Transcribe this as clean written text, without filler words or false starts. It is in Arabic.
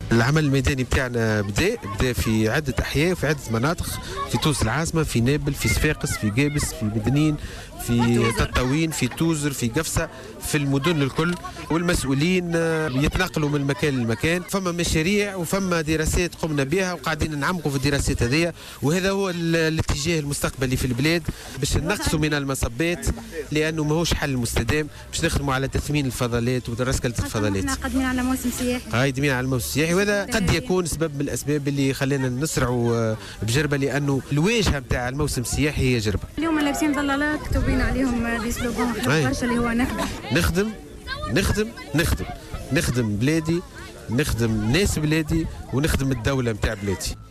العمل الميداني بتاعنا بدا في عدة أحياء وفي عدة مناطق في تونس العاصمة، في نابل، في صفاقس، في قابس، في مدنين، في تطاوين، في توزر، في قفصة، في المدن الكل. والمسؤولين يتنقلوا من مكان لمكان. فما مشاريع وفما دراسات قمنا بها وقاعدين نعمقوا في الدراسات هذه، وهذا هو الاتجاه المستقبلي في البلاد باش نقصوا من المصبات، لأنه ماهوش حل مستدام. باش نخدموا على تثمين الفضلات ورسكلة الفضلات. قادمين على موسم سياحي. قادمين على الموسم السياحي، وهذا قد يكون سبب من الأسباب اللي خلينا نسرعوا بجربة، لأنه الواجهة نتاع الموسم السياحي هي جربة. اليوم لابسين ظلالات مكتوبين عليهم دي سلوغون برشا اللي هو نخدم بلادي، نخدم ناس بلادي، ونخدم الدولة نتاع بلادي.